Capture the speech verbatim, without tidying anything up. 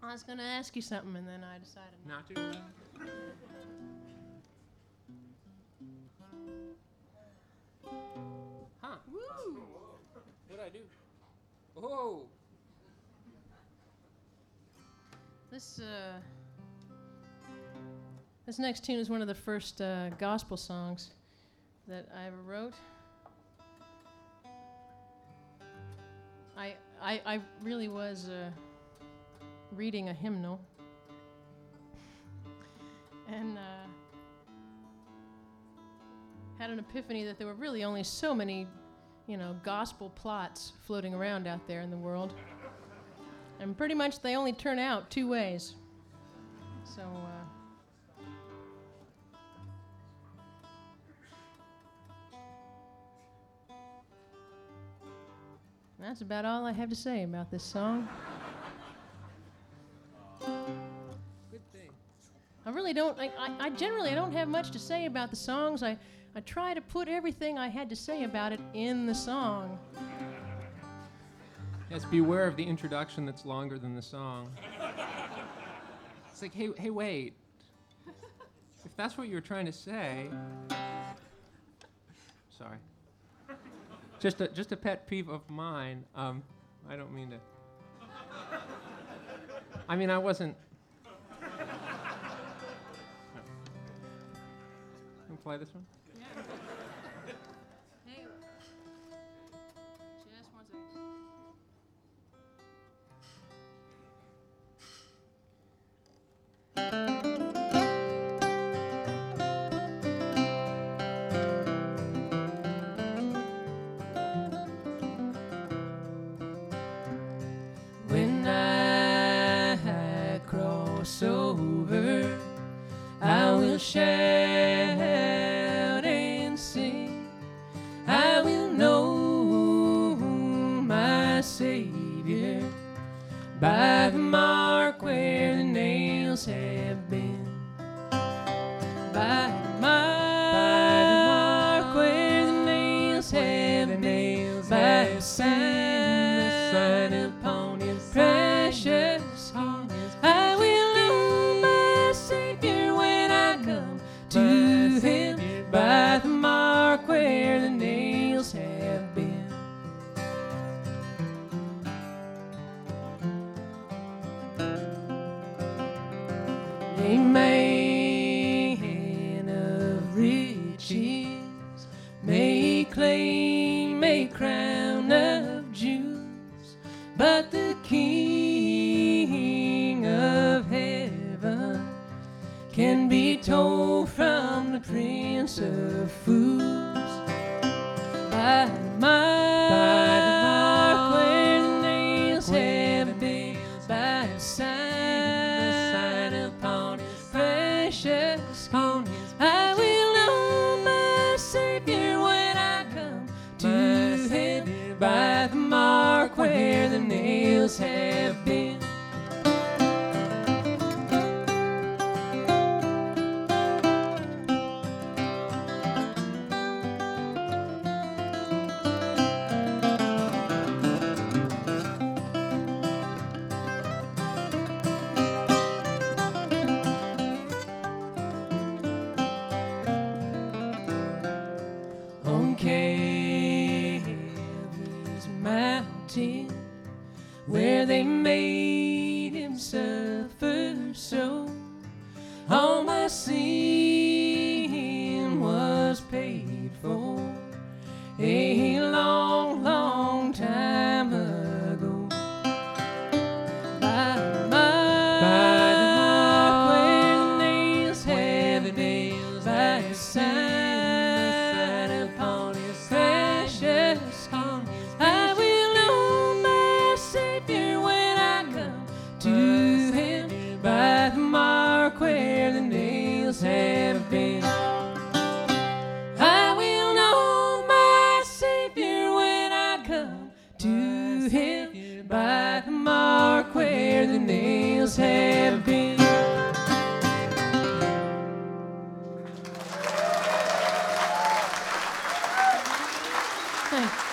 I was going to ask you something, and then I decided not to. Huh. Woo! What'd I do? Oh! This, uh... This next tune is one of the first uh, gospel songs that I ever wrote. I, I, I really was uh, reading a hymnal, and uh, had an epiphany that there were really only so many, you know, gospel plots floating around out there in the world, and pretty much they only turn out two ways. So. Uh, That's about all I have to say about this song. Good thing. I really don't, I, I, I generally I don't have much to say about the songs. I, I try to put everything I had to say about it in the song. Yes, beware of the introduction that's longer than the song. It's like, hey, hey, wait. If that's what you're trying to say... Sorry. Just a just a pet peeve of mine. Um, I don't mean to. I mean, I wasn't. Can we play this one? Yeah. Hey. Just one second. Over, I will shout and sing. I will know my Savior by the mark where the nails have been. By the mark, by the mark where the nails have been. By the sign, the sign upon His precious heart. I will to Him by the mark where the nails have been. A man of riches may claim a crown of jewels, but the King of heaven can be told from the Prince of Fools. By the mark, by the mark where the nails have been, by the sign, the sign upon His precious heart, I will know my Savior when I come to Him. By the mark where the nails have been. On Calvary's mountain, where they made Him suffer so, all my sin was paid for a long, long time ago. By the mark, by the mark where the nails have been, by His sign. I will know my Savior when I come to Him by the mark where the nails have been. I will know my Savior when I come to Him by the mark where the nails have been. Thanks.